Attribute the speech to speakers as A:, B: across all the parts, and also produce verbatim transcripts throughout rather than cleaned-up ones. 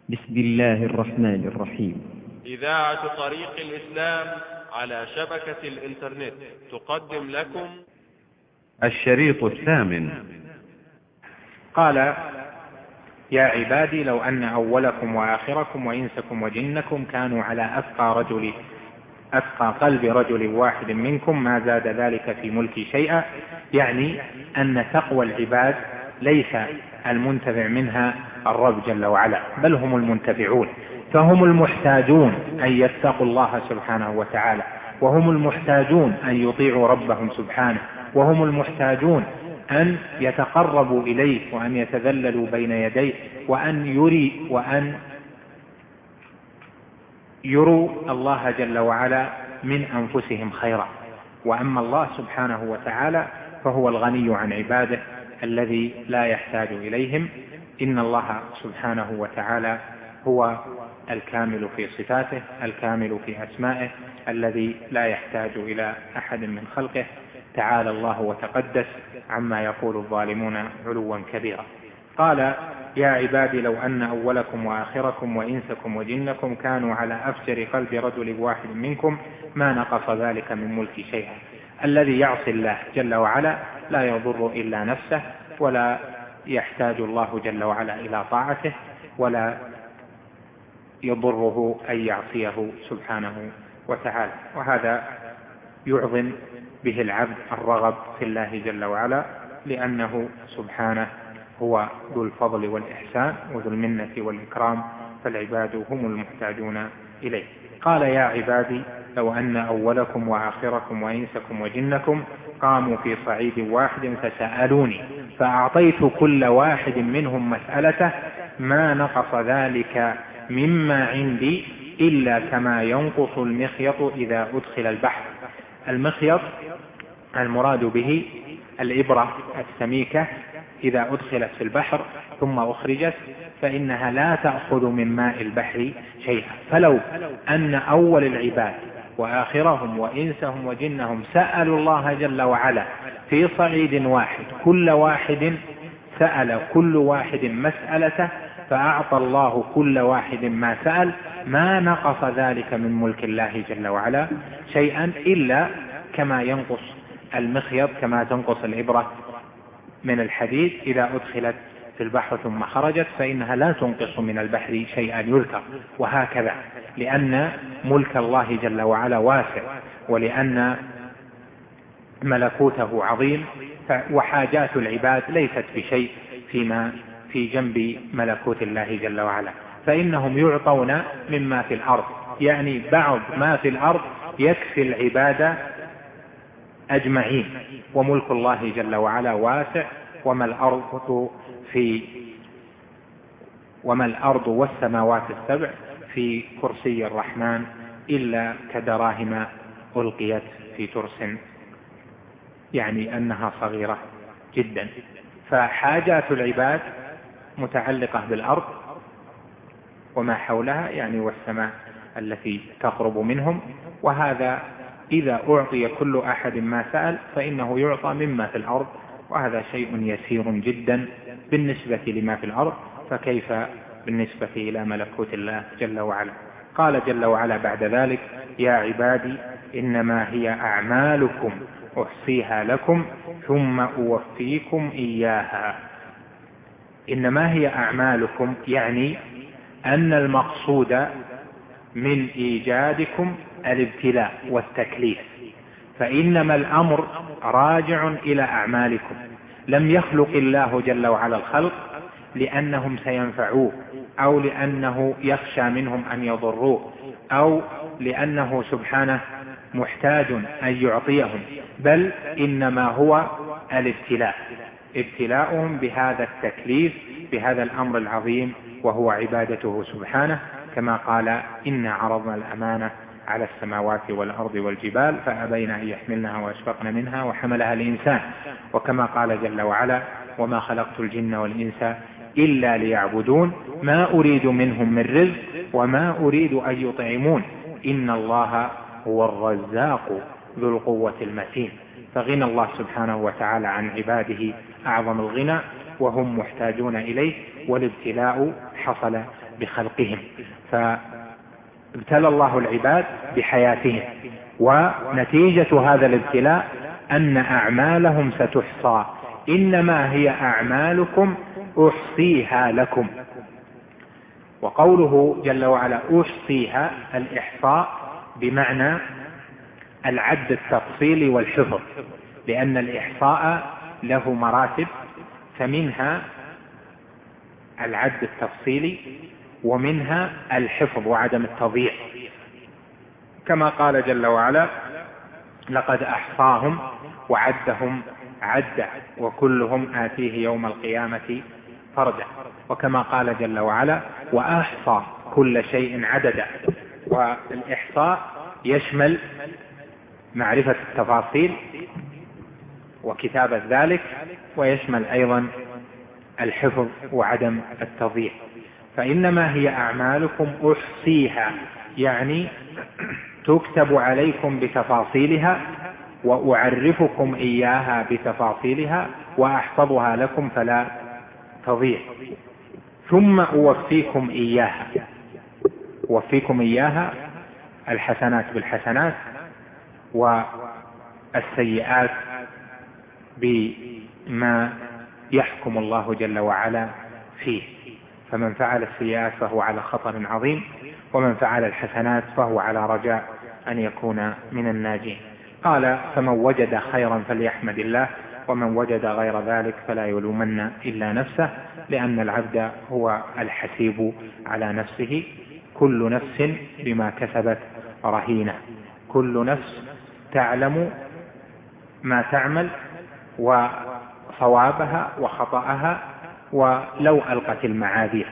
A: بسم الله الرحمن الرحيم.
B: إذاعة طريق الإسلام على شبكة الإنترنت تقدم لكم
C: الشريط الثامن.
D: قال: يا عبادي لو أن أولكم وآخركم وإنسكم وجنكم كانوا على أتقى رجل أتقى قلب رجل واحد منكم ما زاد ذلك في ملكي شيئا. يعني أن تقوى العباد ليس المنتفع منها الرب جل وعلا، بل هم المنتفعون، فهم المحتاجون أن يتقوا الله سبحانه وتعالى، وهم المحتاجون أن يطيعوا ربهم سبحانه، وهم المحتاجون أن يتقربوا إليه وأن يتذللوا بين يديه وأن يري وأن يروا الله جل وعلا من أنفسهم خيرا. وأما الله سبحانه وتعالى فهو الغني عن عباده الذي لا يحتاج إليهم. إن الله سبحانه وتعالى هو الكامل في صفاته، الكامل في أسمائه، الذي لا يحتاج إلى أحد من خلقه. تعالى الله وتقدس عما يقول الظالمون علوا كبيرا. قال: يا عبادي لو أن أولكم وآخركم وإنسكم وجنكم كانوا على أفجر قلب رجل واحد منكم ما نقص ذلك من ملك شيئا. الذي يعصي الله جل وعلا لا يضر إلا نفسه، ولا يحتاج الله جل وعلا إلى طاعته، ولا يضره أن يعصيه سبحانه وتعالى. وهذا يعظم به العبد الرغب في الله جل وعلا، لأنه سبحانه هو ذو الفضل والإحسان وذو المنة والإكرام، فالعباد هم المحتاجون إليه. قال: يا عبادي لو أن أولكم وآخركم وإنسكم وجنكم قاموا في صعيد واحد فسألوني فأعطيت كل واحد منهم مسألته ما نقص ذلك مما عندي إلا كما ينقص المخيط إذا أدخل البحر. المخيط المراد به الإبرة السميكة إذا أدخلت في البحر ثم أخرجت فإنها لا تأخذ من ماء البحر شيئا. فلو أن أول العباد وآخرهم وإنسهم وجنهم سألوا الله جل وعلا في صعيد واحد، كل واحد سأل كل واحد مسألته فأعطى الله كل واحد ما سأل، ما نقص ذلك من ملك الله جل وعلا شيئا إلا كما ينقص المخيط، كما تنقص الإبرة من الحديد إذا أدخلت في البحر ثم خرجت، فإنها لا تنقص من البحر شيئا يذكر. وهكذا لأن ملك الله جل وعلا واسع، ولأن ملكوته عظيم، وحاجات العباد ليست بشيء فيما في جنب ملكوت الله جل وعلا، فإنهم يعطون مما في الأرض، يعني بعض ما في الأرض يكفي العبادة أجمعين. وملك الله جل وعلا واسع، وما الأرض في وما الأرض والسماوات السبع في كرسي الرحمن إلا كدراهم ألقيت في ترس، يعني أنها صغيرة جدا. فحاجات العباد متعلقة بالأرض وما حولها، يعني والسماء التي تقرب منهم. وهذا إذا أعطي كل أحد ما سأل فإنه يعطى مما في الأرض، وهذا شيء يسير جدا بالنسبة لما في الأرض، فكيف بالنسبة إلى ملكوت الله جل وعلا. قال جل وعلا بعد ذلك: يا عبادي إنما هي أعمالكم أحصيها لكم ثم أوفيكم إياها. إنما هي أعمالكم، يعني أن المقصود من إيجادكم الابتلاء والتكليف، فإنما الأمر راجع إلى أعمالكم. لم يخلق الله جل وعلا الخلق لأنهم سينفعوه، أو لأنه يخشى منهم أن يضروه، أو لأنه سبحانه محتاج أن يعطيهم، بل إنما هو الابتلاء، ابتلاؤهم بهذا التكليف، بهذا الأمر العظيم وهو عبادته سبحانه، كما قال: إنا عرضنا الأمانة على السماوات والأرض والجبال فأبين أن يحملنها وأشفقن منها وحملها الإنسان. وكما قال جل وعلا: وما خلقت الجن والإنس إلا ليعبدون ما أريد منهم من رزق وما أريد أن يطعمون إن الله هو الرزاق ذو القوة المتين. فغنى الله سبحانه وتعالى عن عباده أعظم الغنى، وهم محتاجون إليه، والابتلاء حصل بخلقهم، فابتلى الله العباد بحياتهم، ونتيجة هذا الابتلاء أن أعمالهم ستحصى، إنما هي أعمالكم أحصيها لكم. وقوله جل وعلا أحصيها، الإحصاء بمعنى العد التفصيلي والحفظ، لأن الإحصاء له مراتب، فمنها العد التفصيلي ومنها الحفظ وعدم التضييع، كما قال جل وعلا لقد أحصاهم وعدهم عدا وكلهم آتيه يوم القيامة فردا، وكما قال جل وعلا وأحصى كل شيء عددا. والإحصاء يشمل معرفة التفاصيل وكتابة ذلك، ويشمل أيضا الحفظ وعدم التضييع. فإنما هي أعمالكم أحصيها، يعني تكتب عليكم بتفاصيلها وأعرفكم إياها بتفاصيلها وأحفظها لكم فلا تضيع، ثم أوفيكم إياها. أوفيكم إياها الحسنات بالحسنات والسيئات بما يحكم الله جل وعلا فيه، فمن فعل السيئات فهو على خطر عظيم، ومن فعل الحسنات فهو على رجاء أن يكون من الناجين. قال فمن وجد خيرا فليحمد الله، ومن وجد غير ذلك فلا يلومن إلا نفسه، لأن العبد هو الحسيب على نفسه، كل نفس بما كسبت رهينة، كل نفس تعلم ما تعمل وصوابها وخطأها ولو ألقت المعاذير،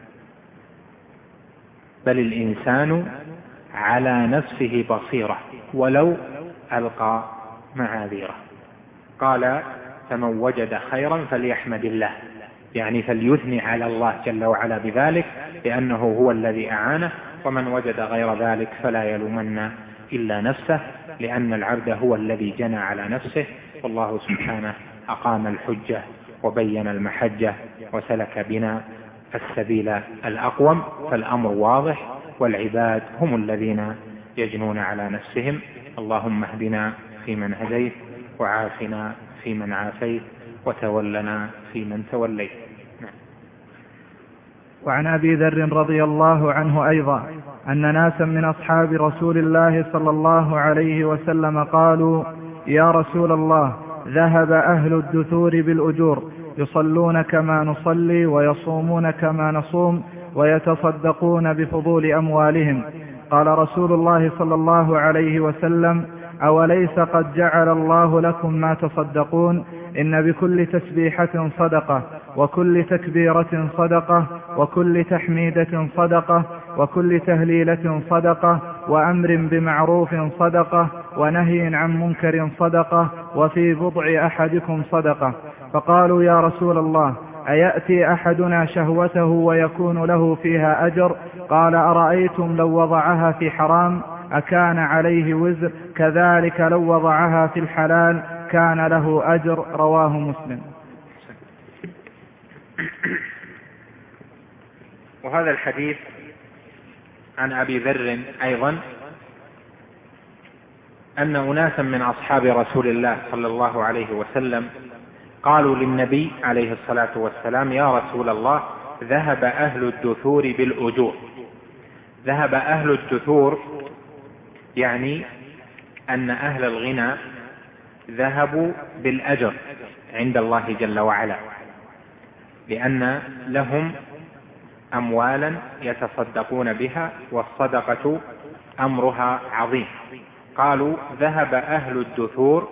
D: بل الإنسان على نفسه بصيرة ولو ألقى معاذيره. قال فمن وجد خيرا فليحمد الله، يعني فليثني على الله جل وعلا بذلك، لأنه هو الذي أعانه، ومن وجد غير ذلك فلا يلومن إلا نفسه، لأن العبد هو الذي جنى على نفسه، والله سبحانه أقام الحجة وبين المحجة وسلك بنا السبيل الأقوم، فالأمر واضح، والعباد هم الذين يجنون على نفسهم. اللهم اهدنا فيمن هديت، وعافنا فيمن عافيت، وتولنا فيمن توليت.
E: وعن أبي ذر رضي الله عنه أيضا أن ناسا من أصحاب رسول الله صلى الله عليه وسلم قالوا يا رسول الله، ذهب أهل الدثور بالأجور، يصلون كما نصلي ويصومون كما نصوم ويتصدقون بفضول أموالهم. قال رسول الله صلى الله عليه وسلم أوليس قد جعل الله لكم ما تصدقون؟ إن بكل تسبيحة صدقة، وكل تكبيرة صدقة، وكل تحميدة صدقة، وكل تهليلة صدقة، وأمر بمعروف صدقة، ونهي عن منكر صدقة، وفي بضع أحدكم صدقة. فقالوا يا رسول الله، أيأتي أحدنا شهوته ويكون له فيها أجر؟ قال أرأيتم لو وضعها في حرام أكان عليه وزر؟ كذلك لو وضعها في الحلال كان له أجر. رواه مسلم.
D: وهذا الحديث عن أبي ذر أيضا أن أناسا من أصحاب رسول الله صلى الله عليه وسلم قالوا للنبي عليه الصلاة والسلام يا رسول الله، ذهب أهل الدثور بالأجور. ذهب أهل الدثور يعني أن أهل الغنى ذهبوا بالأجر عند الله جل وعلا، لأن لهم أموالا يتصدقون بها، والصدقة أمرها عظيم. قالوا ذهب أهل الدثور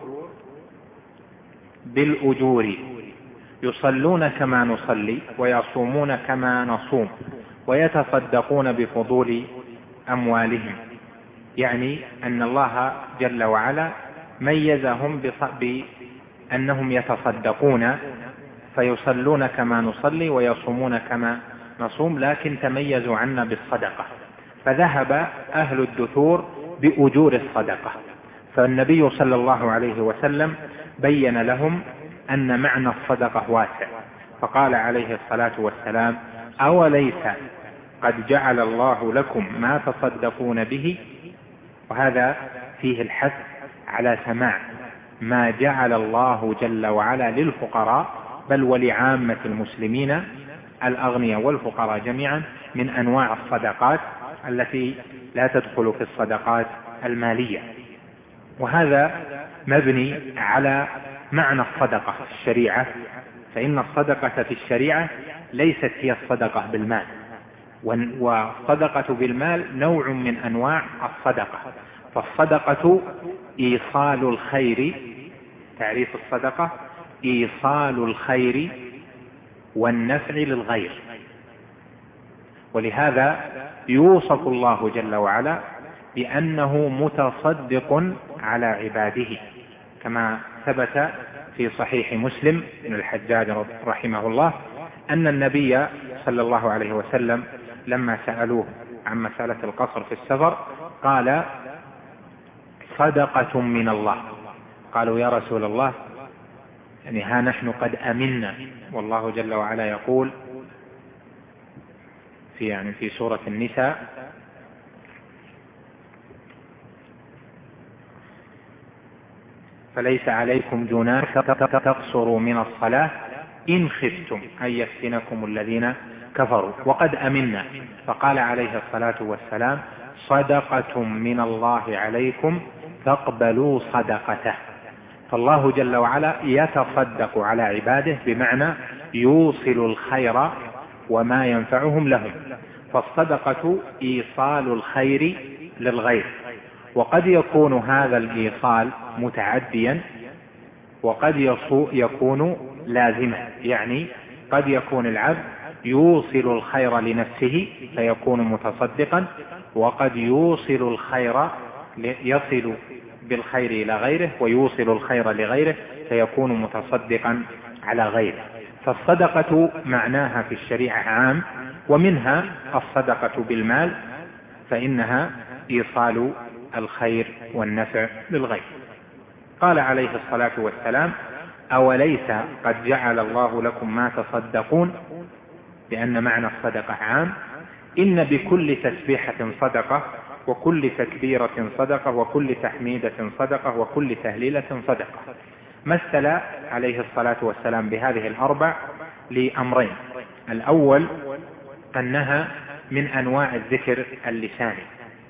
D: بالأجور، يصلون كما نصلي ويصومون كما نصوم ويتصدقون بفضول أموالهم، يعني أن الله جل وعلا ميزهم بأنهم يتصدقون، فيصلون كما نصلي ويصومون كما نصوم، لكن تميزوا عنا بالصدقة، فذهب أهل الدثور بأجور الصدقة. فالنبي صلى الله عليه وسلم بين لهم أن معنى الصدقة واسع، فقال عليه الصلاة والسلام أوليس قد جعل الله لكم ما تصدقون به، وهذا فيه الحث على سماع ما جعل الله جل وعلا للفقراء بل ولعامة المسلمين الأغنياء والفقراء جميعا من أنواع الصدقات التي لا تدخل في الصدقات المالية. وهذا مبني على معنى الصدقة في الشريعة، فإن الصدقة في الشريعة ليست هي الصدقة بالمال، والصدقة بالمال نوع من أنواع الصدقة. فالصدقة إيصال الخير، تعريف الصدقة إيصال الخير والنفع للغير، ولهذا يوصف الله جل وعلا بأنه متصدق على عباده، كما ثبت في صحيح مسلم بن الحجاج رحمه الله أن النبي صلى الله عليه وسلم لما سألوه عن مسألة القصر في السفر قال صدقة من الله. قالوا يا رسول الله، يعني ها نحن قد أمنا، والله جل وعلا يقول في يعني في سورة النساء فليس عليكم جناح تقصروا من الصلاة إن خفتم أن يفتنكم الذين كفروا وقد أمنا. فقال عليه الصلاة والسلام صدقة من الله عليكم فاقبلوا صدقته. فالله جل وعلا يتصدق على عباده بمعنى يوصل الخير وما ينفعهم لهم. فالصدقة إيصال الخير للغير، وقد يكون هذا الإيصال متعديا وقد يكون لازما، يعني قد يكون العبد يوصل الخير لنفسه فيكون متصدقا، وقد يوصل الخير يصل بالخير إلى غيره ويوصل الخير لغيره فيكون متصدقا على غيره. فالصدقة معناها في الشريعة عام، ومنها الصدقة بالمال فإنها إيصال الخير والنفع للغير. قال عليه الصلاة والسلام أوليس قد جعل الله لكم ما تصدقون، لأن معنى الصدقة عام. إن بكل تسبيحة صدقة، وكل تكبيرة صدقة، وكل تحميدة صدقة، وكل تهليلة صدقة. مثل عليه الصلاة والسلام بهذه الأربع لأمرين: الأول أنها من أنواع الذكر اللساني،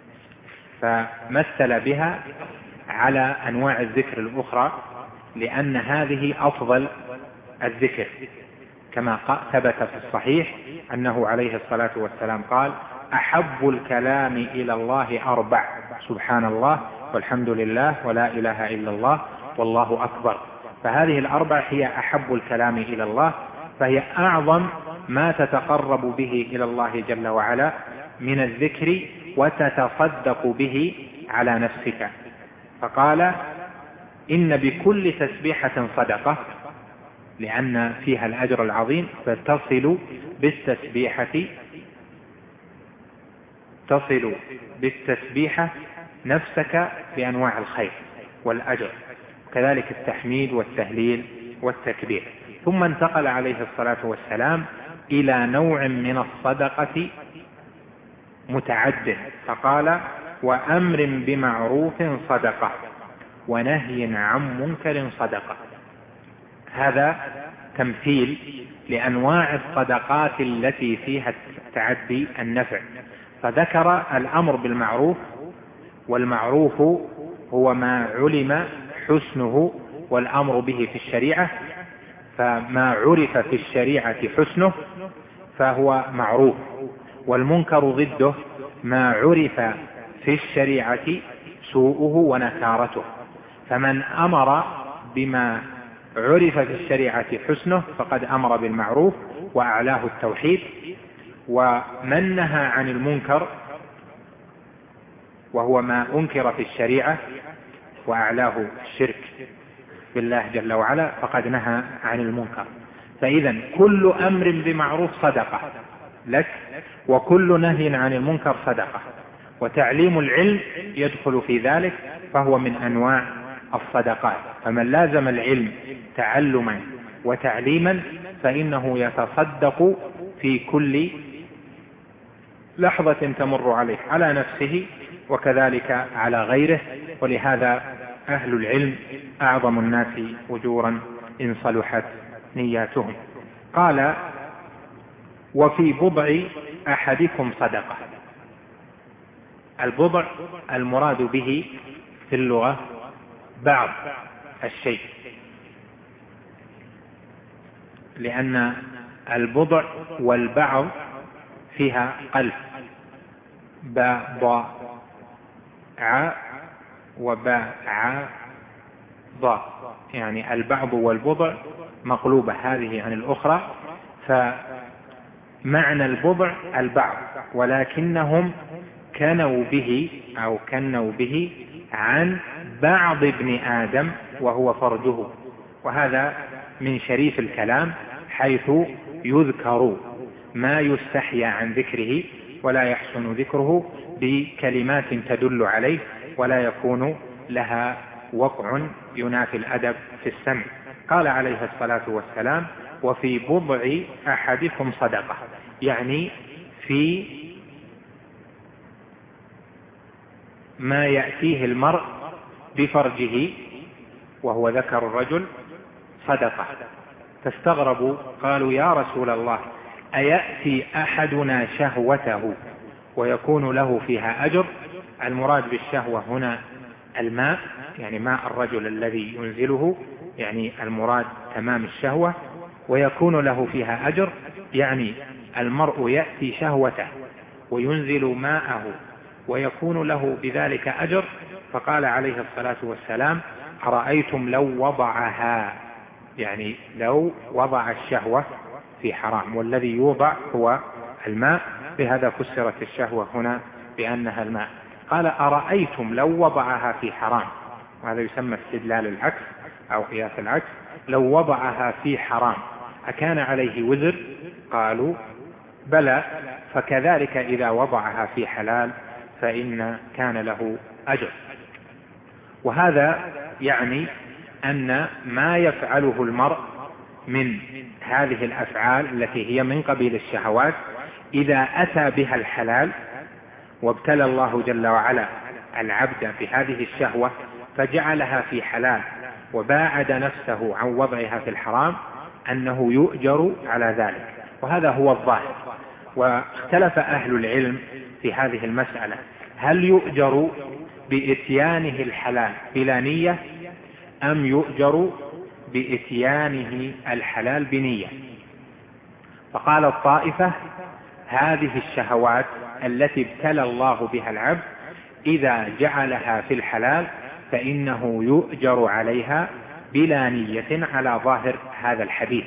D: فمثل بها على أنواع الذكر الأخرى لأن هذه أفضل الذكر، كما ثبت في الصحيح أنه عليه الصلاة والسلام قال أحب الكلام إلى الله أربع: سبحان الله والحمد لله ولا إله إلا الله والله أكبر. فهذه الأربع هي أحب الكلام إلى الله، فهي أعظم ما تتقرب به إلى الله جل وعلا من الذكر وتتصدق به على نفسك. فقال إن بكل تسبيحة صدقة، لأن فيها الأجر العظيم، فتصل بالتسبيحة تصل بالتسبيحة نفسك بأنواع الخير والأجر، كذلك التحميد والتهليل والتكبير. ثم انتقل عليه الصلاة والسلام إلى نوع من الصدقة متعد، فقال وأمر بمعروف صدقة ونهي عن منكر صدقة. هذا تمثيل لأنواع الصدقات التي فيها تعدي النفع، فذكر الأمر بالمعروف، والمعروف هو ما علم حسنه والأمر به في الشريعة، فما عرف في الشريعة حسنه فهو معروف، والمنكر ضده ما عرف في الشريعة سوءه ونكارته. فمن أمر بما عرف في الشريعة حسنه فقد أمر بالمعروف وأعلاه التوحيد، ومن نهى عن المنكر وهو ما أنكر في الشريعة وأعلاه الشرك بالله جل وعلا فقد نهى عن المنكر. فإذا كل أمر بمعروف صدقة لك، وكل نهي عن المنكر صدقة، وتعليم العلم يدخل في ذلك فهو من أنواع الصدقات. فمن لازم العلم تعلما وتعليما فإنه يتصدق في كل لحظة تمر عليه على نفسه وكذلك على غيره. ولهذا أهل العلم أعظم الناس أجورا إن صلحت نياتهم. قال: وفي بضع أحدكم صدقة. البضع المراد به في اللغة بعض الشيء، لأن البضع والبعض فيها قلب، باء ضاء ع وباء ع ضاء، يعني البعض والبضع مقلوبة هذه عن الأخرى. فمعنى البضع البعض، ولكنهم كنوا به أو كنوا به عن بعض ابن آدم وهو فرده. وهذا من شريف الكلام، حيث يذكر ما يستحيا عن ذكره ولا يحسن ذكره بكلمات تدل عليه، ولا يكون لها وقع ينافي الأدب في السمع. قال عليه الصلاة والسلام: وفي بضع أحدكم صدقة، يعني في ما يأتيه المرء بفرجه وهو ذكر الرجل صدقة. فاستغربوا قالوا: يا رسول الله، أيأتي أحدنا شهوته ويكون له فيها أجر؟ المراد بالشهوة هنا الماء، يعني ماء الرجل الذي ينزله، يعني المراد تمام الشهوة. ويكون له فيها أجر، يعني المرء يأتي شهوته وينزل ماءه ويكون له بذلك أجر. فقال عليه الصلاة والسلام: أرأيتم لو وضعها، يعني لو وضع الشهوة في حرام، والذي يوضع هو الماء، بهذا فسرت الشهوة هنا بأنها الماء. قال: أرأيتم لو وضعها في حرام، وهذا يسمى استدلال العكس أو قياس العكس. لو وضعها في حرام أكان عليه وزر؟ قالوا: بلى، فكذلك إذا وضعها في حلال فإن كان له أجر. وهذا يعني أن ما يفعله المرء من هذه الأفعال التي هي من قبيل الشهوات، إذا أتى بها الحلال وابتلى الله جل وعلا العبد بهذه الشهوة فجعلها في حلال وباعد نفسه عن وضعها في الحرام، أنه يؤجر على ذلك. وهذا هو الظاهر. واختلف أهل العلم في هذه المسألة: هل يؤجر بإتيانه الحلال بلا نية، أم يؤجر بإتيانه الحلال بنية؟ فقال الطائفة: هذه الشهوات التي ابتلى الله بها العبد إذا جعلها في الحلال فإنه يؤجر عليها بلا نية على ظاهر هذا الحديث،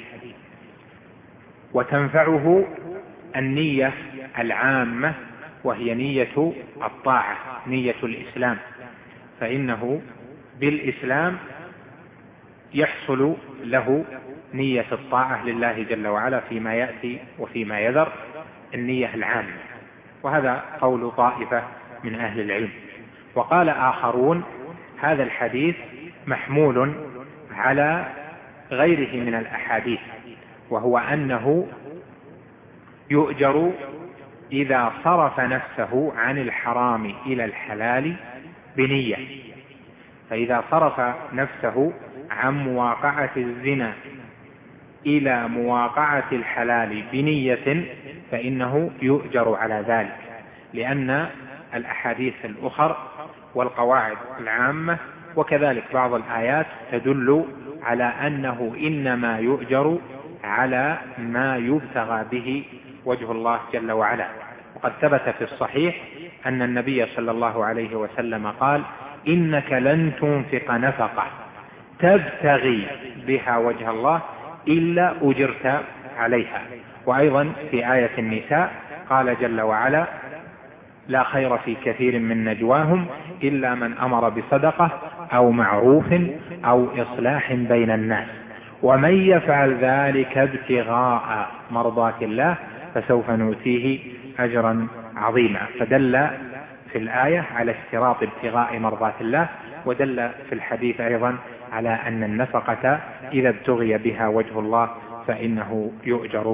D: وتنفعه النية العامة وهي نية الطاعة، نية الإسلام، فإنه بالإسلام يحصل له نية الطاعة لله جل وعلا فيما يأتي وفيما يذر، النية العامة. وهذا قول طائفة من أهل العلم. وقال آخرون: هذا الحديث محمول على غيره من الأحاديث، وهو أنه يؤجر إذا صرف نفسه عن الحرام إلى الحلال بنية. فإذا صرف نفسه عن مواقعة الزنا إلى مواقعة الحلال بنية فإنه يؤجر على ذلك، لأن الأحاديث الأخر والقواعد العامة وكذلك بعض الآيات تدل على أنه إنما يؤجر على ما يبتغى به وجه الله جل وعلا. وقد ثبت في الصحيح أن النبي صلى الله عليه وسلم قال: إنك لن تنفق نفقة تبتغي بها وجه الله إلا أجرت عليها. وأيضا في آية النساء قال جل وعلا: لا خير في كثير من نجواهم إلا من أمر بصدقة أو معروف أو إصلاح بين الناس ومن يفعل ذلك ابتغاء مرضات الله فسوف نؤتيه أجرا عظيما. فدل في الآية على اشتراط ابتغاء مرضات الله، ودل في الحديث أيضا على أن النفقة إذا ابتغي بها وجه الله فإنه يؤجر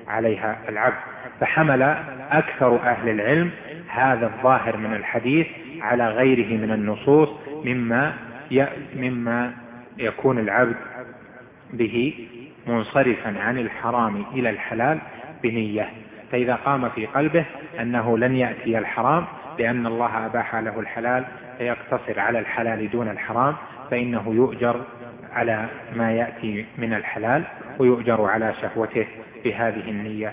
D: عليها العبد. فحمل أكثر أهل العلم هذا الظاهر من الحديث على غيره من النصوص مما مما يكون العبد به منصرفا عن الحرام إلى الحلال بنية. فإذا قام في قلبه أنه لن يأتي الحرام لأن الله أباح له الحلال فيقتصر على الحلال دون الحرام، فإنه يؤجر على ما يأتي من الحلال ويؤجر على شهوته بهذه النية،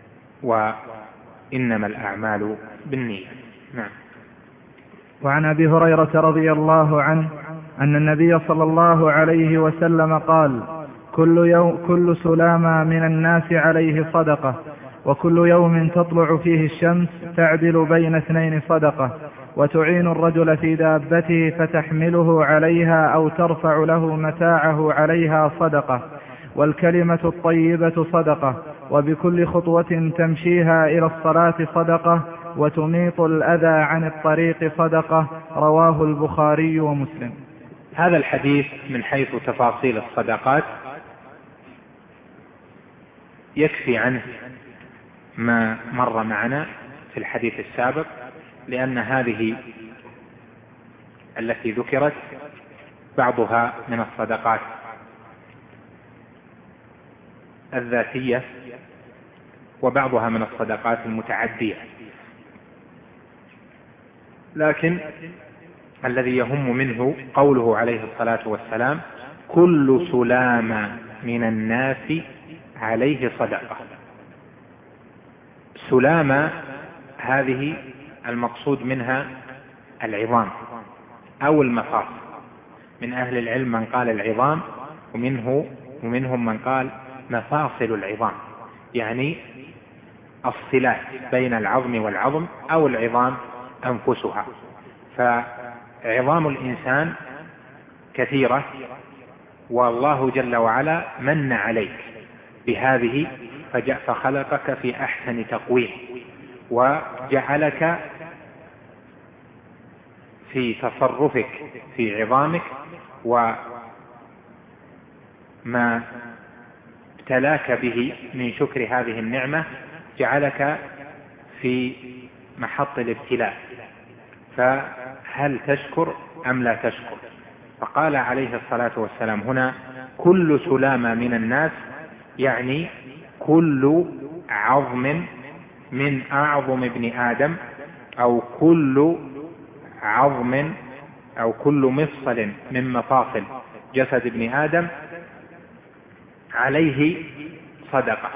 D: وإنما الأعمال بالنية. نعم.
E: وعن أبي هريرة رضي الله عنه أن النبي صلى الله عليه وسلم قال: كل يوم كل سلامة من الناس عليه صدقة، وكل يوم تطلع فيه الشمس تعدل بين اثنين صدقة، وتعين الرجل في دابته فتحمله عليها أو ترفع له متاعه عليها صدقة، والكلمة الطيبة صدقة، وبكل خطوة تمشيها إلى الصلاة صدقة، وتميط الأذى عن الطريق صدقة. رواه البخاري ومسلم.
D: هذا الحديث من حيث تفاصيل الصدقات يكفي عنه ما مر معنا في الحديث السابق، لأن هذه التي ذكرت بعضها من الصدقات الذاتية وبعضها من الصدقات المتعدية، لكن الذي يهم منه قوله عليه الصلاة والسلام: كل سلامة من الناس عليه صدقة. سلامة هذه المقصود منها العظام أو المفاصل. من أهل العلم من قال العظام، ومنه ومنهم من قال مفاصل العظام، يعني الصلات بين العظم والعظم أو العظام أنفسها. فعظام الإنسان كثيرة، والله جل وعلا من عليك بهذه فخلقك في أحسن تقويم، وجعلك في تصرفك في عظامك وما ابتلاك به من شكر هذه النعمة جعلك في محط الابتلاء، فهل تشكر أم لا تشكر؟ فقال عليه الصلاة والسلام هنا: كل سلامة من الناس، يعني كل عظم من أعظم ابن آدم، أو كل عظم أو كل مفصل من مفاصل جسد ابن آدم عليه صدقة.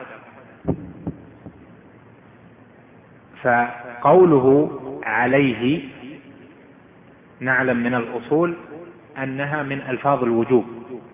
D: فقوله عليه نعلم من الأصول أنها من ألفاظ الوجوب،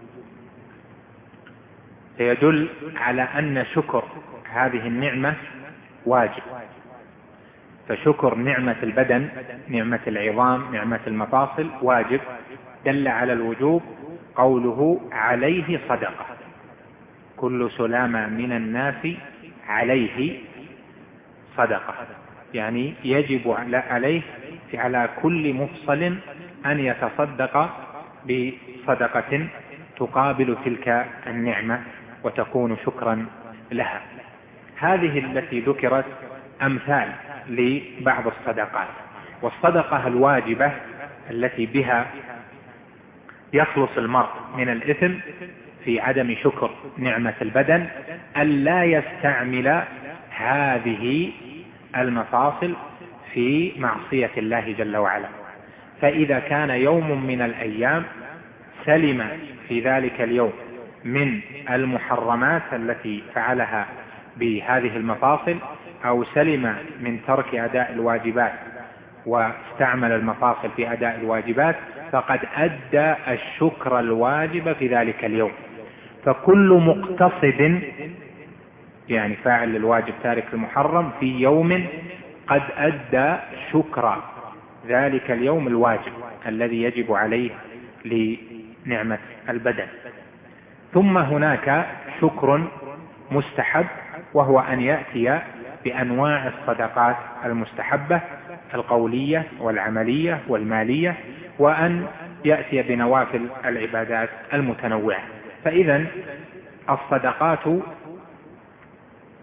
D: فيدل على أن شكر هذه النعمة واجب. فشكر نعمة البدن، نعمة العظام، نعمة المفاصل واجب، دل على الوجوب قوله عليه صدقة. كل سلامة من الناس عليه صدقة، يعني يجب عليه على كل مفصل أن يتصدق بصدقة تقابل تلك النعمة وتكون شكرا لها. هذه التي ذكرت أمثال لبعض الصدقات. والصدقة الواجبة التي بها يخلص المرء من الإثم في عدم شكر نعمة البدن ألا يستعمل هذه المفاصل في معصية الله جل وعلا. فإذا كان يوم من الأيام سلم في ذلك اليوم من المحرمات التي فعلها بهذه المفاصل، أو سلم من ترك أداء الواجبات واستعمل المفاصل في أداء الواجبات، فقد أدى الشكر الواجب في ذلك اليوم. فكل مقتصد، يعني فاعل للواجب تارك المحرم، في يوم قد أدى شكر ذلك اليوم الواجب الذي يجب عليه لنعمة البدن. ثم هناك شكر مستحب، وهو أن يأتي بأنواع الصدقات المستحبة القولية والعملية والمالية، وأن يأتي بنوافل العبادات المتنوعة. فإذا الصدقات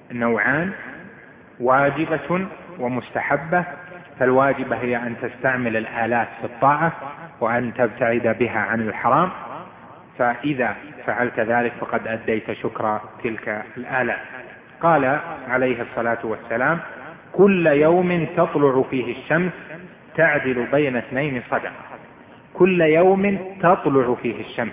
D: نوعان: واجبة ومستحبة. فالواجبة هي أن تستعمل الآلات في الطاعة وأن تبتعد بها عن الحرام، فإذا فعلت ذلك فقد أديت شكر تلك الآلات. قال عليه الصلاة والسلام: كل يوم تطلع فيه الشمس تعدل بين اثنين صدقة. كل يوم تطلع فيه الشمس.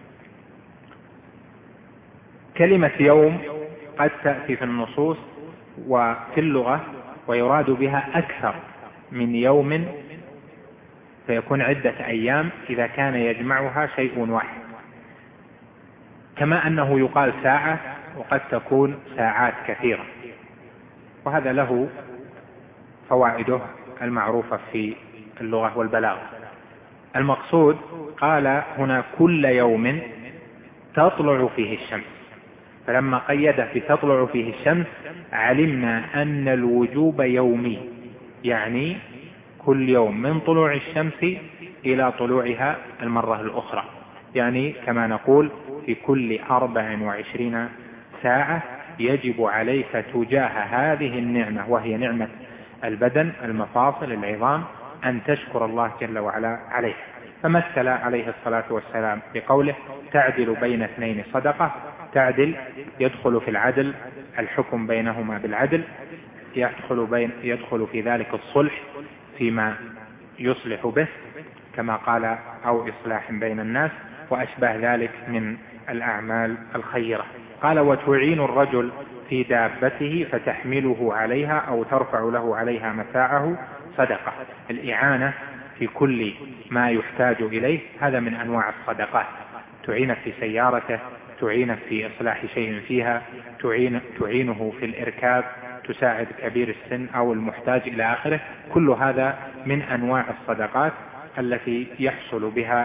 D: كلمة يوم قد تأتي في النصوص وفي اللغة ويراد بها أكثر من يوم، فيكون عدة أيام إذا كان يجمعها شيء واحد، كما أنه يقال ساعة وقد تكون ساعات كثيرة، وهذا له فوائده المعروفة في اللغة والبلاغة. المقصود قال هنا كل يوم تطلع فيه الشمس، فلما قيد في تطلع فيه الشمس علمنا أن الوجوب يومي، يعني كل يوم من طلوع الشمس إلى طلوعها المرة الأخرى، يعني كما نقول في كل أربع وعشرين ساعة يجب عليك تجاه هذه النعمة وهي نعمة البدن، المفاصل، العظام، أن تشكر الله جل وعلا عليه. فمثل عليه الصلاة والسلام بقوله: تعدل بين اثنين صدقة. تعدل يدخل في العدل الحكم بينهما بالعدل، يدخل, بين يدخل في ذلك الصلح فيما يصلح به كما قال، أو إصلاح بين الناس، وأشبه ذلك من الأعمال الخيرة. قال: وتعين الرجل في دابته فتحمله عليها أو ترفع له عليها متاعه صدقة. الإعانة في كل ما يحتاج إليه هذا من أنواع الصدقات. تعين في سيارته، تعين في إصلاح شيء فيها، تعين تعينه في الإركاب، تساعد كبير السن أو المحتاج إلى آخره. كل هذا من أنواع الصدقات التي يحصل بها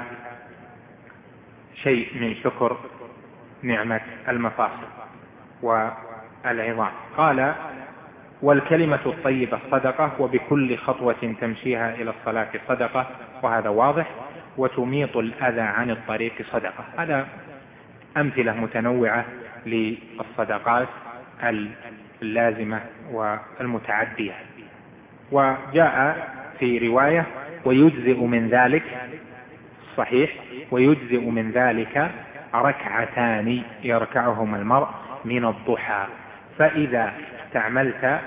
D: شيء من شكر نعمة المفاصل والعظام. قال: والكلمة الطيبة صدقة، وبكل خطوة تمشيها إلى الصلاة صدقة، وهذا واضح. وتميط الأذى عن الطريق صدقة. هذا أمثلة متنوعة للصدقات اللازمة والمتعدية. وجاء في رواية: ويجزئ من ذلك، صحيح، ويجزئ من ذلك ركعتان يركعهما المرء من الضحى. فإذا استعملت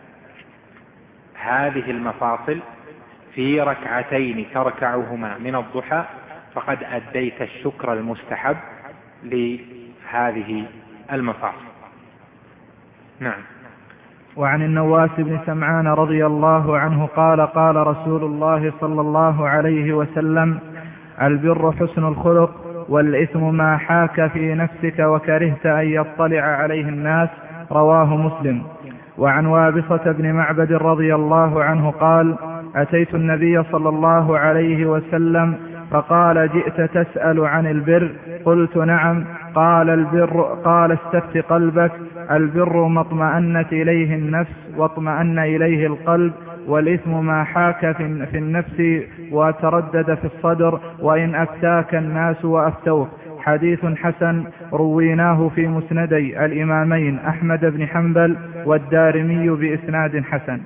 D: هذه المفاصل في ركعتين تركعهما من الضحى فقد أديت الشكر المستحب لهذه المفاصل. نعم.
E: وعن النواس بن سمعان رضي الله عنه قال: قال رسول الله صلى الله عليه وسلم: البر حسن الخلق، والإثم ما حاك في نفسك وكرهت أن يطلع عليه الناس. رواه مسلم. وعن وابصة بن معبد رضي الله عنه قال: أتيت النبي صلى الله عليه وسلم فقال: جئت تسأل عن البر؟ قلت: نعم. قال: البر قال استفت قلبك. البر ما اطمأنت إليه النفس واطمأن إليه القلب، والإثم ما حاك في النفس وتردد في الصدر وإن أفتاك الناس وأفتوك. حديث حسن رويناه في مسندي الإمامين أحمد بن حنبل والدارمي بإسناد حسن.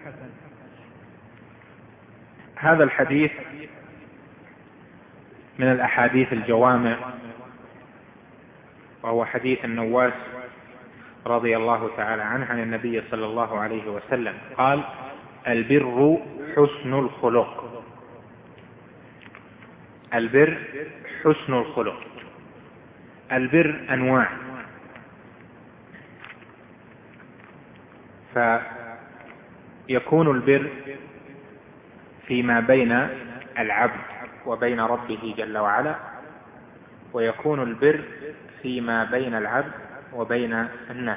D: هذا الحديث من الأحاديث الجوامع، وهو حديث النواس رضي الله تعالى عنه عن النبي صلى الله عليه وسلم قال: البر حسن الخلق. البر حسن الخلق. البر أنواع، فيكون البر فيما بين العبد وبين ربه جل وعلا، ويكون البر فيما بين العبد وبين الناس.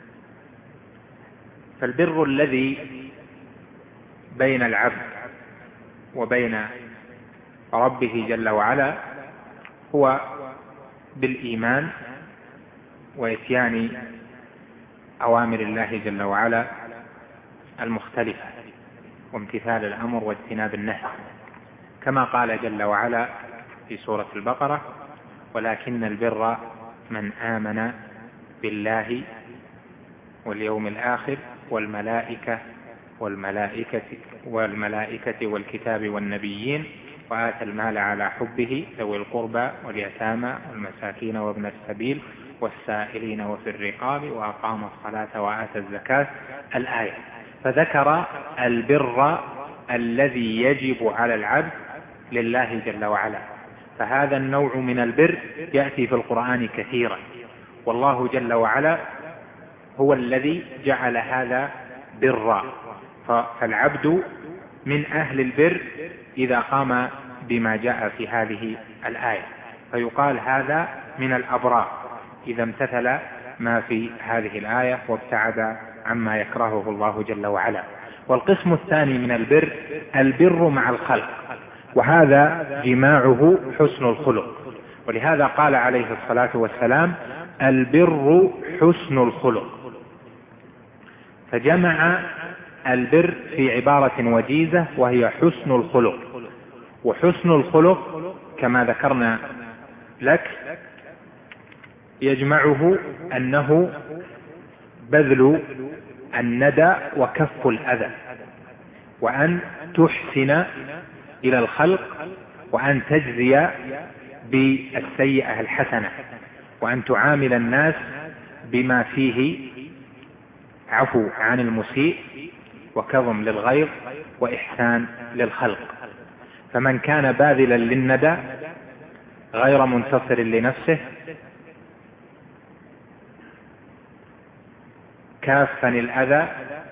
D: فالبر الذي بين العبد وبين ربه جل وعلا هو بالإيمان وإتيان أوامر الله جل وعلا المختلفة، وامتثال الأمر واجتناب النهي، كما قال جل وعلا في سورة البقرة: ولكن البر من آمن بالله واليوم الآخر والملائكة والملائكة والملائكة والكتاب والنبيين، وآتى المال على حبه ذوي القربى واليتامى والمساكين وابن السبيل والسائلين وفي الرقاب وأقام الصلاة وآتى الزكاة، الآية. فذكر البر الذي يجب على العبد لله جل وعلا. فهذا النوع من البر يأتي في القرآن كثيرا، والله جل وعلا هو الذي جعل هذا برا. فالعبد من أهل البر إذا قام بما جاء في هذه الآية، فيقال هذا من الأبرار إذا امتثل ما في هذه الآية وابتعد عما يكرهه الله جل وعلا. والقسم الثاني من البر البر مع الخلق، وهذا جماعه حسن الخلق. ولهذا قال عليه الصلاة والسلام البر حسن الخلق، فجمع البر في عبارة وجيزة وهي حسن الخلق. وحسن الخلق كما ذكرنا لك يجمعه أنه بذل الندى وكف الأذى، وأن تحسن إلى الخلق، وأن تجزي بالسيئة الحسنة، وأن تعامل الناس بما فيه عفو عن المسيء وكظم للغيظ وإحسان للخلق. فمن كان باذلا للندى غير منتصر لنفسه كافا الأذى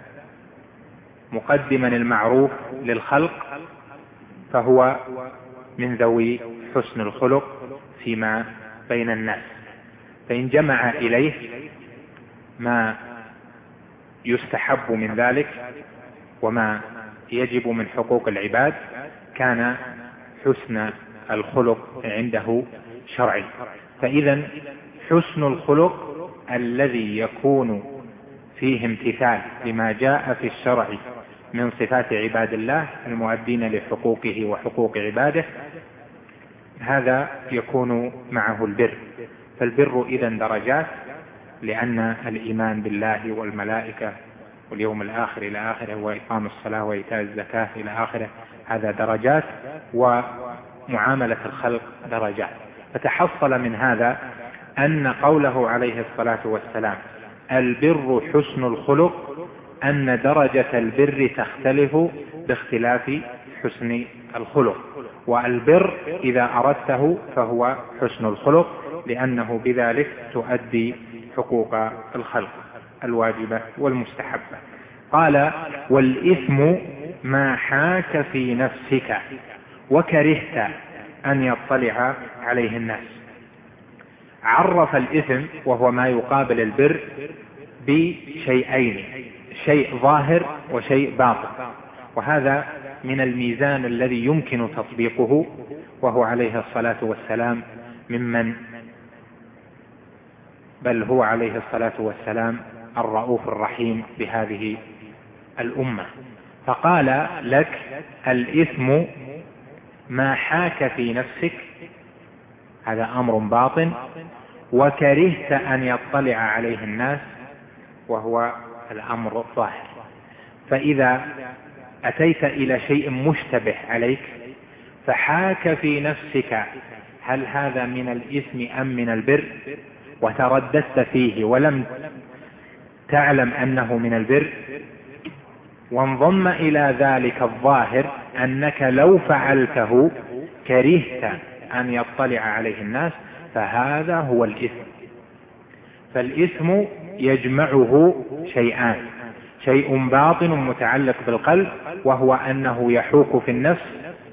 D: مقدما المعروف للخلق، فهو من ذوي حسن الخلق فيما بين الناس. فإن جمع إليه ما يستحب من ذلك وما يجب من حقوق العباد كان حسن الخلق عنده شرعي. فإذا حسن الخلق الذي يكون فيه امتثال لما جاء في الشرع من صفات عباد الله المؤدين لحقوقه وحقوق عباده، هذا يكون معه البر. فالبر إذن درجات، لأن الإيمان بالله والملائكة واليوم الآخر إلى آخره وإقام الصلاة وإيتاء الزكاة إلى آخره هذا درجات، ومعاملة الخلق درجات. فتحصل من هذا أن قوله عليه الصلاة والسلام البر حسن الخلق أن درجة البر تختلف باختلاف حسن الخلق. والبر إذا أردته فهو حسن الخلق، لأنه بذلك تؤدي حقوق الخلق الواجبة والمستحبة. قال والإثم ما حاك في نفسك وكرهت أن يطلع عليه الناس. عرف الإثم وهو ما يقابل البر بشيئين، شيء ظاهر وشيء باطن، وهذا من الميزان الذي يمكن تطبيقه، وهو عليه الصلاة والسلام ممن بل هو عليه الصلاة والسلام الرؤوف الرحيم بهذه الأمة. فقال لك الإثم ما حاك في نفسك، هذا أمر باطن، وكرهت أن يطلع عليه الناس، وهو الأمر الظاهر. فإذا أتيت إلى شيء مشتبه عليك فحاك في نفسك هل هذا من الإثم أم من البر، وترددت فيه ولم تعلم أنه من البر، وانضم إلى ذلك الظاهر أنك لو فعلته كرهت أن يطلع عليه الناس، فهذا هو الإثم. فالإثم يجمعه شيئان، شيء باطن متعلق بالقلب وهو أنه يحوك في النفس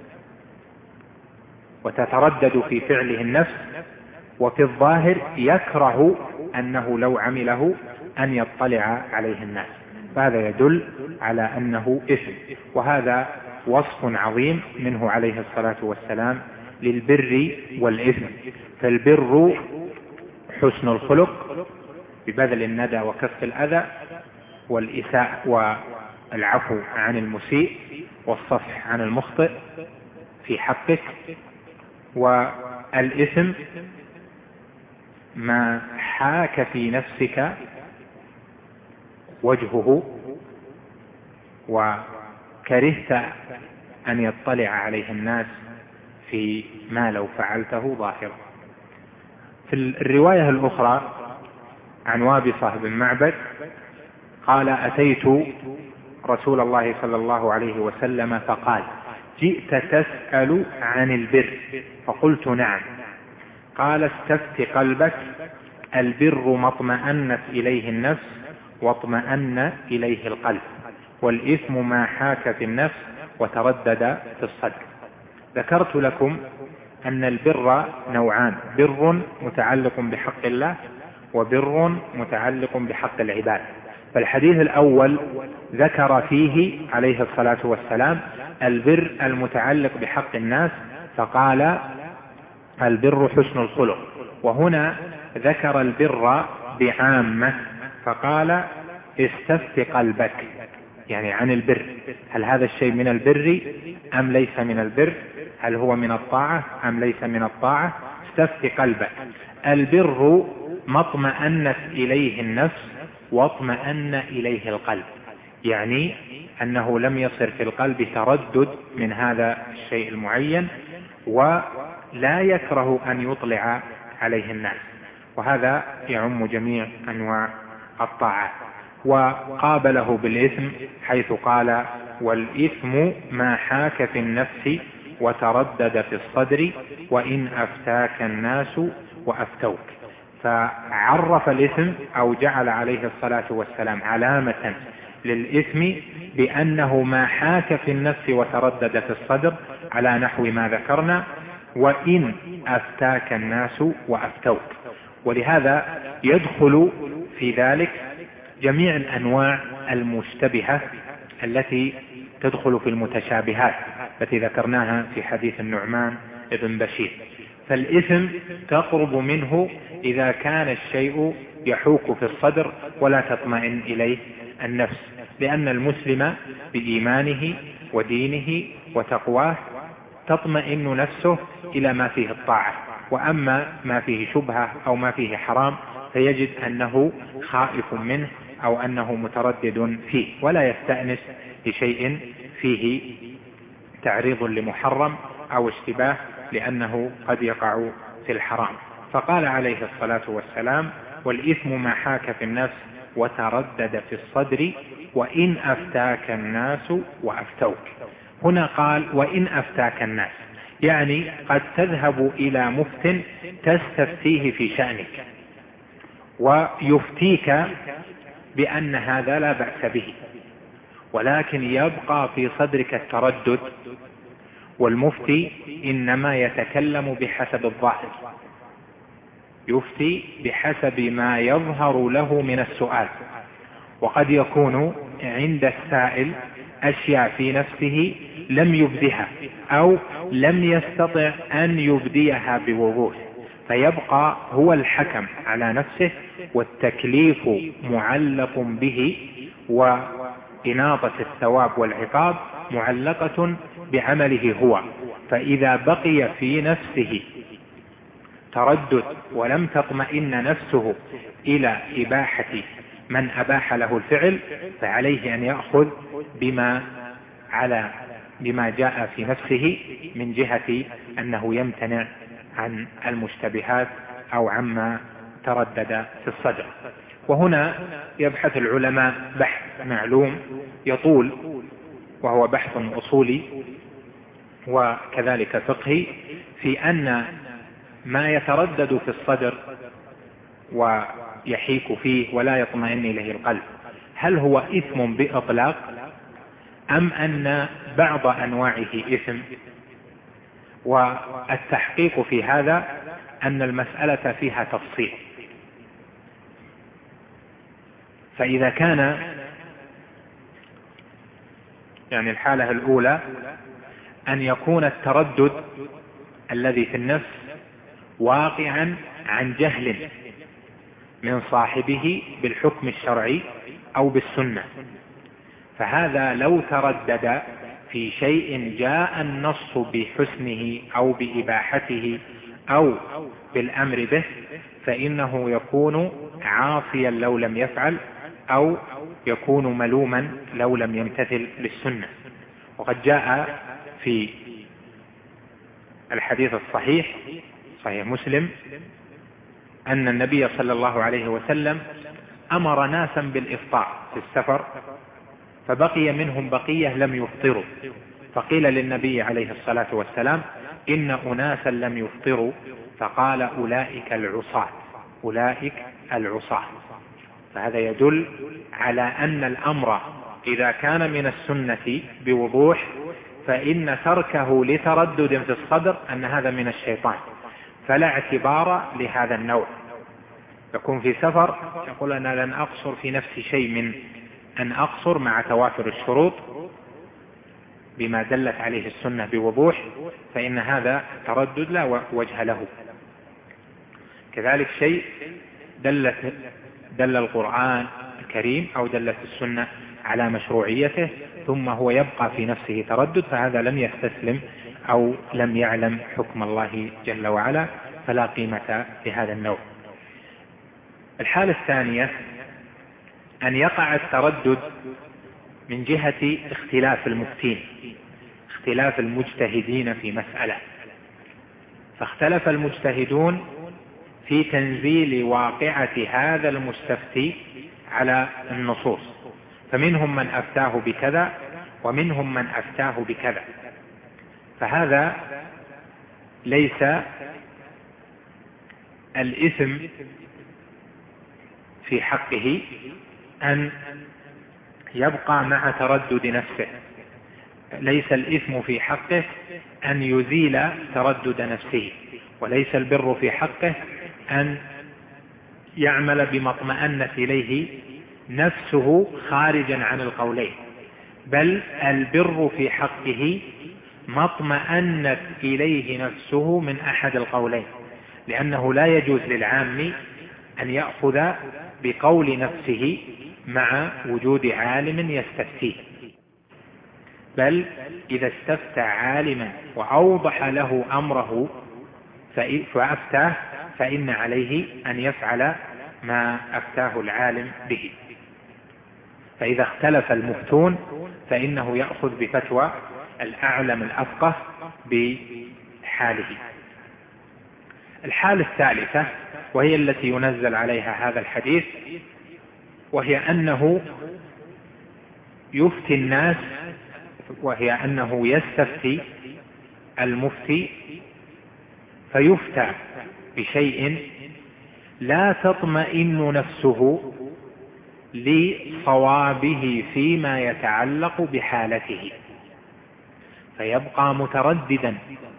D: وتتردد في فعله النفس، وفي الظاهر يكره أنه لو عمله أن يطلع عليه الناس، فهذا يدل على أنه إثم. وهذا وصف عظيم منه عليه الصلاة والسلام للبر والإثم. فالبر حسن الخلق ببذل الندى وكف الأذى والإساءة والعفو عن المسيء والصفح عن المخطئ في حقك. والإثم ما حاك في نفسك وجهه وكرهت أن يطلع عليه الناس في ما لو فعلته ظاهرا. في الرواية الأخرى عن وابصة بن معبد قال: أتيت رسول الله صلى الله عليه وسلم فقال: جئت تسأل عن البر؟ فقلت: نعم. قال: استفت قلبك، البر ما اطمأنت إليه النفس واطمأن إليه القلب، والإثم ما حاك في النفس وتردد في الصدر. ذكرت لكم أن البر نوعان: بر متعلق بحق الله وبر متعلق بحق العباد. فالحديث الأول ذكر فيه عليه الصلاة والسلام البر المتعلق بحق الناس فقال: البر حسن الخلق. وهنا ذكر البر بعامة فقال: استفت قلبك، يعني عن البر، هل هذا الشيء من البر أم ليس من البر؟ هل هو من الطاعة أم ليس من الطاعة؟ استفت قلبك. البر ما اطمأنت إليه النفس واطمأن إليه القلب، يعني أنه لم يصر في القلب تردد من هذا الشيء المعين ولا يكره أن يطلع عليه الناس، وهذا يعم جميع أنواع الطاعات. وقابله بالإثم حيث قال: والإثم ما حاك في النفس وتردد في الصدر وإن أفتاك الناس وأفتوك. فعرف الإثم أو جعل عليه الصلاة والسلام علامة للإثم بأنه ما حاك في النفس وتردد في الصدر على نحو ما ذكرنا: وإن أفتاك الناس وأفتوك. ولهذا يدخل في ذلك جميع الأنواع المشتبهة التي تدخل في المتشابهات التي ذكرناها في حديث النعمان بن بشير. فالإثم تقرب منه إذا كان الشيء يحوك في الصدر ولا تطمئن إليه النفس، لأن المسلم بإيمانه ودينه وتقواه تطمئن نفسه إلى ما فيه الطاعة، وأما ما فيه شبهة أو ما فيه حرام فيجد أنه خائف منه أو أنه متردد فيه، ولا يستأنس لشيء فيه تعريض لمحرم أو اشتباه، لأنه قد يقع في الحرام. فقال عليه الصلاة والسلام: والإثم ما حاك في النفس وتردد في الصدر وإن أفتاك الناس وأفتوك. هنا قال: وإن أفتاك الناس، يعني قد تذهب إلى مفت تستفتيه في شأنك ويفتيك بأن هذا لا بأس به، ولكن يبقى في صدرك التردد، والمفتي إنما يتكلم بحسب الظاهر، يفتي بحسب ما يظهر له من السؤال، وقد يكون عند السائل أشياء في نفسه لم يبدها أو لم يستطع أن يبديها بوضوح، فيبقى هو الحكم على نفسه، والتكليف معلق به، وإناطة الثواب والعقاب معلقة بعمله هو. فإذا بقي في نفسه تردد ولم تطمئن نفسه إلى إباحة من أباح له الفعل، فعليه أن يأخذ بما على بما جاء في نفسه من جهة أنه يمتنع عن المشتبهات أو عما تردد في الصدر. وهنا يبحث العلماء بحث معلوم يطول، وهو بحث أصولي وكذلك فقهي، في أن ما يتردد في الصدر ويحيك فيه ولا يطمئن إليه القلب، هل هو إثم بإطلاق أم أن بعض أنواعه إثم؟ والتحقيق في هذا أن المسألة فيها تفصيل. فإذا كان يعني الحالة الأولى أن يكون التردد الذي في النفس واقعا عن جهل من صاحبه بالحكم الشرعي أو بالسنة، فهذا لو تردد في شيء جاء النص بحسنه أو بإباحته أو بالأمر به فإنه يكون عاصيا لو لم يفعل، أو يكون ملوما لو لم يمتثل للسنة. وقد جاء في الحديث الصحيح صحيح مسلم أن النبي صلى الله عليه وسلم أمر ناسا بالإفطار في السفر فبقي منهم بقية لم يفطروا، فقيل للنبي عليه الصلاة والسلام إن أناسا لم يفطروا، فقال أولئك العصاة أولئك العصاة. فهذا يدل على أن الأمر إذا كان من السنة بوضوح فإن تركه لتردد في الصدر أن هذا من الشيطان، فلا اعتبار لهذا النوع. يكون في سفر يقول أنا لن أقصر في نفسي شيء من أن أقصر مع توافر الشروط بما دلت عليه السنة بوضوح، فإن هذا تردد لا وجه له. كذلك شيء دلت دل القرآن الكريم أو دلت السنة على مشروعيته ثم هو يبقى في نفسه تردد، فهذا لم يستسلم أو لم يعلم حكم الله جل وعلا، فلا قيمة لهذا النوع. الحالة الثانية أن يقع التردد من جهة اختلاف المفتين، اختلاف المجتهدين في مسألة، فاختلف المجتهدون في تنزيل واقعة هذا المستفتي على النصوص، فمنهم من أفتاه بكذا ومنهم من أفتاه بكذا، فهذا ليس الإثم في حقه أن يبقى مع تردد نفسه، ليس الإثم في حقه أن يزيل تردد نفسه، وليس البر في حقه أن يعمل بما اطمأنت إليه نفسه خارجا عن القولين، بل البر في حقه ما اطمأنت إليه نفسه من أحد القولين، لأنه لا يجوز للعام أن يأخذ بقول نفسه مع وجود عالم يستفتيه، بل إذا استفتى عالما وأوضح له أمره فأفتاه فإن عليه أن يفعل ما أفتاه العالم به. فإذا اختلف المفتون فإنه يأخذ بفتوى الأعلم الأفقه بحاله. الحالة الثالثة وهي التي ينزل عليها هذا الحديث، وهي أنه يفتي الناس، وهي أنه يستفتي المفتي فيفتى بشيء لا تطمئن نفسه لصوابه فيما يتعلق بحالته، فيبقى مترددا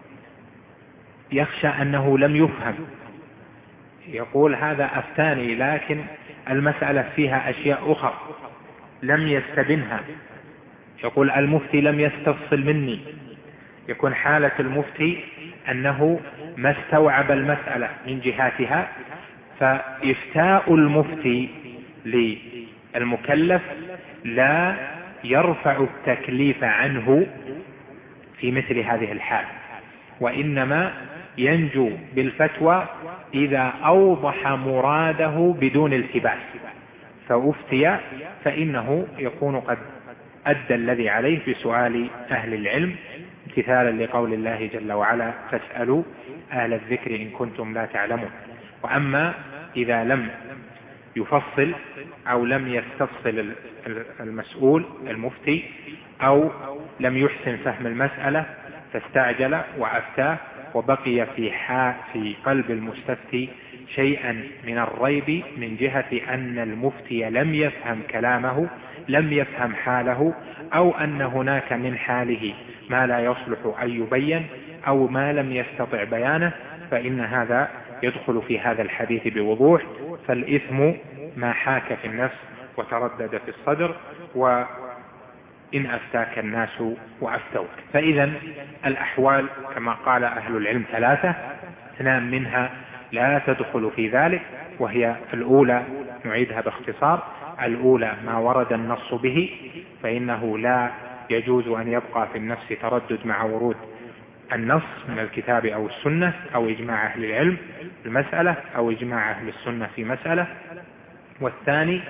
D: يخشى أنه لم يفهم، يقول هذا أفتاني لكن المسألة فيها أشياء أخرى لم يستبنها، يقول المفتي لم يستفصل مني، يكون حالة المفتي أنه ما استوعب المسألة من جهاتها، فإفتاء المفتي للمكلف لا يرفع التكليف عنه في مثل هذه الحال، وإنما ينجو بالفتوى إذا أوضح مراده بدون التباس، فأفتي فإنه يكون قد أدى الذي عليه بسؤال أهل العلم امتثالا لقول الله جل وعلا فاسألوا أهل الذكر إن كنتم لا تعلمون. وأما إذا لم يفصل أو لم يستفصل المسؤول المفتي أو لم يحسن فهم المسألة فاستعجل وأفتاه وبقي في في قلب المستفتي شيئا من الريب من جهة أن المفتي لم يفهم كلامه، لم يفهم حاله، أو أن هناك من حاله ما لا يصلح أن يبين أو ما لم يستطع بيانه، فإن هذا يدخل في هذا الحديث بوضوح. فالإثم ما حاك في النفس وتردد في الصدر، وإن أفتاك الناس وأفتوك. فإذا الأحوال كما قال أهل العلم ثلاثة، اثنان منها لا تدخل في ذلك، وهي الأولى نعيدها باختصار، الأولى ما ورد النص به فإنه لا يجوز أن يبقى في النفس تردد مع ورود النص من الكتاب أو السنة أو إجماع أهل العلم في المسألة أو إجماع أهل السنة في مسألة. والثاني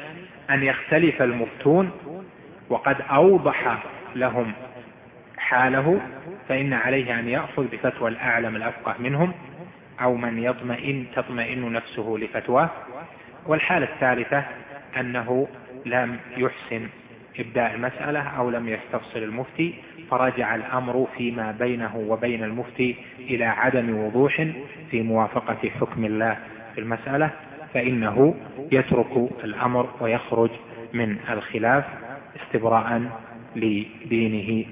D: أن يختلف المفتون وقد أوضح لهم حاله، فإن عليه أن يأخذ بفتوى الأعلم الأفقه منهم، أو من يطمئن تطمئن نفسه لفتواه. والحالة الثالثة أنه لم يحسن إبداء المسألة أو لم يستفصل المفتي، فرجع الأمر فيما بينه وبين المفتي إلى عدم وضوح في موافقة حكم الله في المسألة، فإنه يترك الأمر ويخرج من الخلاف استبراء لدينه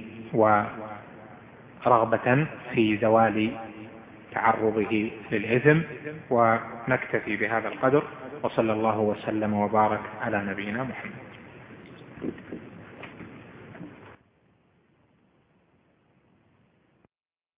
D: ورغبة في زوال تعرضه للإثم. ونكتفي بهذا القدر، وصلى الله وسلم وبارك على نبينا محمد.